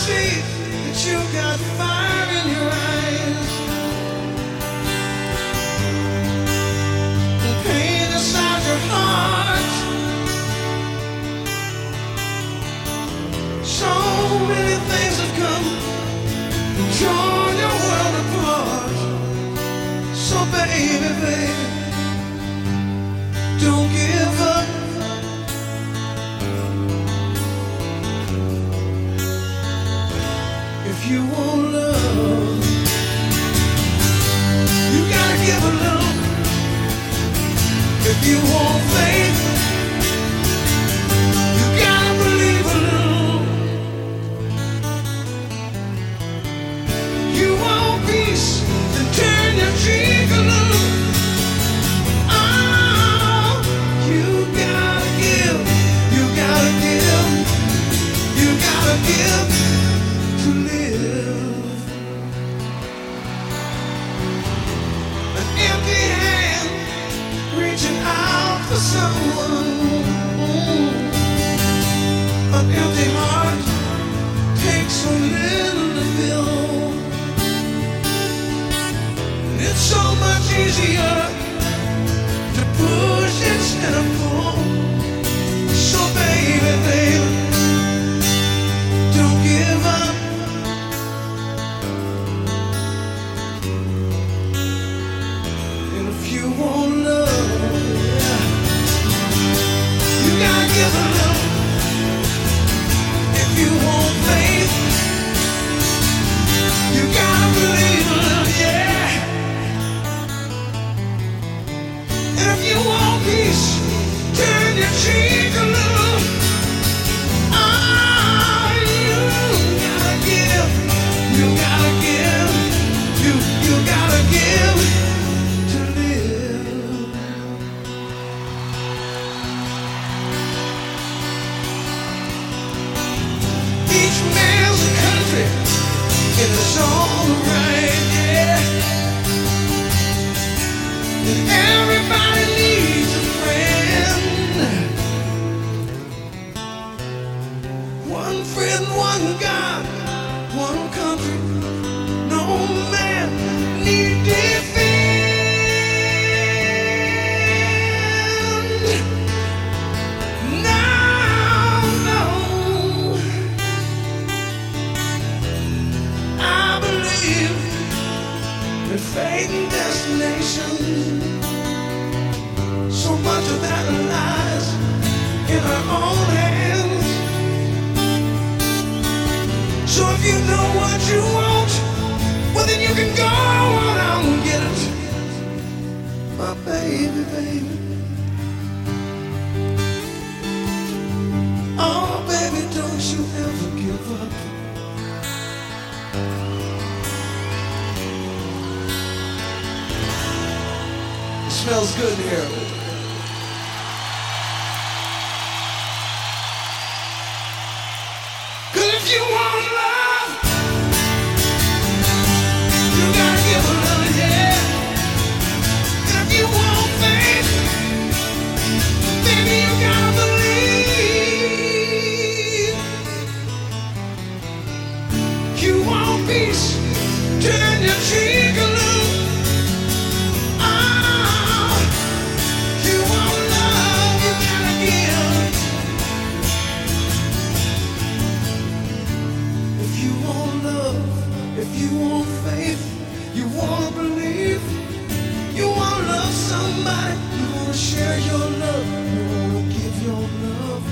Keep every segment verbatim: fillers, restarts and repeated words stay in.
see that you got fire in your eyes, and pain inside your heart. So many things have come and torn your world apart. So baby, baby, don't give up. If you want love, you gotta give a little. If you want faith, you gotta believe a little. You want peace, then turn your cheek a little. Oh, you gotta give, you gotta give, you gotta give to live. An empty hand reaching out for someone. An empty heart takes so little to fill. And it's so much easier to push instead of pull. So baby, baby, don't give up. And if you want love, you gotta give a little. If you want faith, you gotta believe a little, yeah. And if you want peace, turn your cheek a little. Ah, you gotta give, you gotta give, you, you gotta give to live. Each man's a country in his own right, yeah. And everybody needs a friend. One friend, one God, one country. No man need defend. No, no. I believe that fate and destination, so much of that lies in our own hands. So if you know what you want, well then you can go on out and get it. My baby, baby. Oh baby, don't you ever give up. It smells good in here. Cause if you want love, you gotta give a little, yeah. And if you want faith, baby, you gotta believe. You want peace, turn your cheek a little. Ah, you want love, you gotta give. If you want love, if you want faith, you wanna believe, you wanna love somebody, you wanna share your love, you wanna give your love.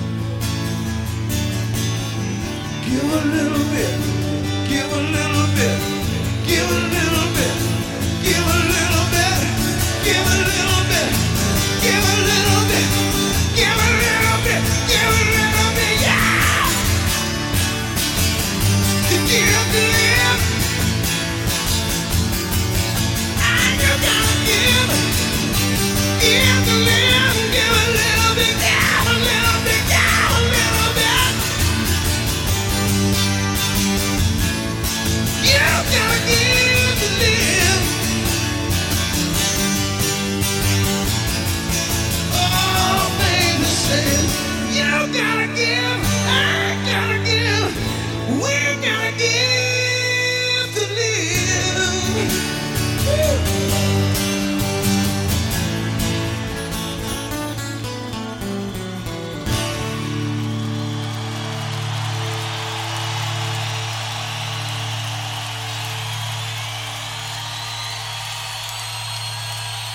Give a little bit, give a little bit, give a little bit, give a little bit, give a little bit, give a little bit, give a little bit, give a little bit, yeah! To give to live, and you gotta give, give to live, give a little bit, give a little bit, give a little bit. You gotta give to live. Oh,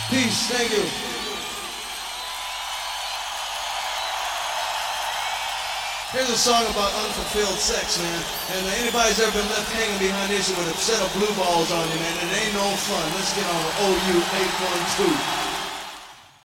Peace, thank you. Here's a song about unfulfilled sex, man. And anybody's ever been left hanging behind this with a set of blue balls on you, man, it ain't no fun. Let's get on with O U eight one two.